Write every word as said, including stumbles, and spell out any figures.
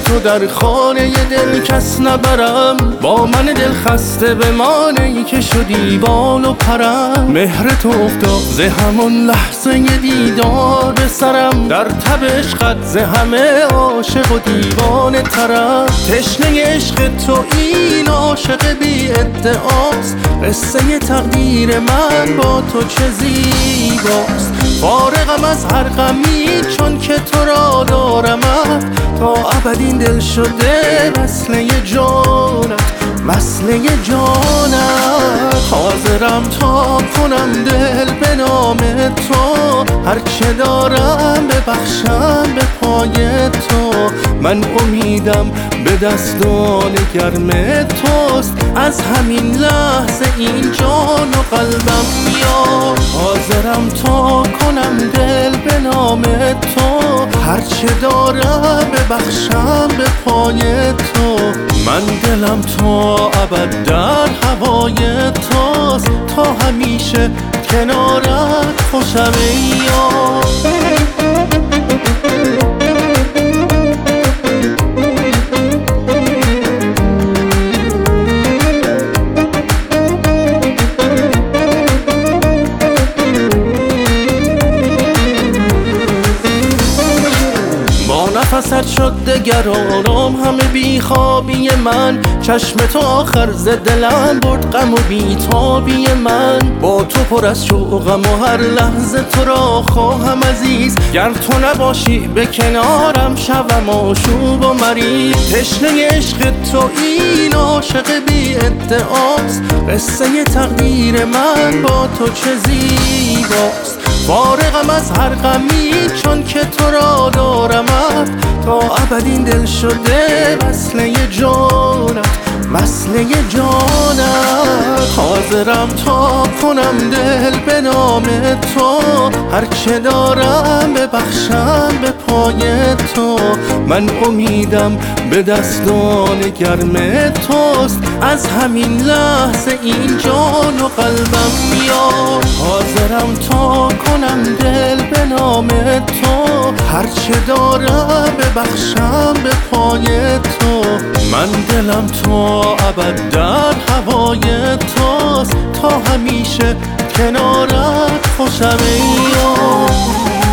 تو در خانه دل کس نبرم. با من دل خسته بمانه ای که شدی بال و پرم. مهر تو افتاد ز همون لحظه دیدار به سرم. در تب عشقت ز همه عاشق و دیوانه ترم. تشنه عشق تو این عاشق بی ادعاست. قصه تقدیر من با تو چه زیباست. فارغم از هر غمی چون که تو را دارمت. تا ابد این دل شده وصله جانت، وصله جانت. حاضرم تا کنم دل به نام تو. هرچه دارم ببخشم به پای تو. من امیدم به دستان گرم توست. از همین لحظه این جان و قلبم میاد. حاضرم تا کنم دل به نام تو. هرچه دارم ببخشم به پای تو. من دلم تا ابد در هوای توست. تا همیشه کنارت خوشم یار. نفست شد دگر آرام همه بیخوابی من. چشم تو آخر ز دلم برد غم و بیتابی من. با تو پر از شوقم و هر لحظه تو را خواهم عزیز. گر تو نباشی به کنارم شوم آشوب و مریض. تشنه عشق تو این عاشق بی ادعاست. قصه تقدیر من با تو چه زیباست. فارغم از هر غمی چون که تو را دارمت. تا ابد این دل شده وصله جانت، وصله جانت. حاضرم تا کنم دل به نام تو. هرچه دارم ببخشم به پای تو. من امیدم به دستان گرم توست. از همین لحظه این جان و قلبم میاد. حاضرم تا کنم دل به نام تو. هرچه دارم ببخشم به پای تو. من دلم تا ابد در هوای توست. تا همیشه کنارت خوشم یار.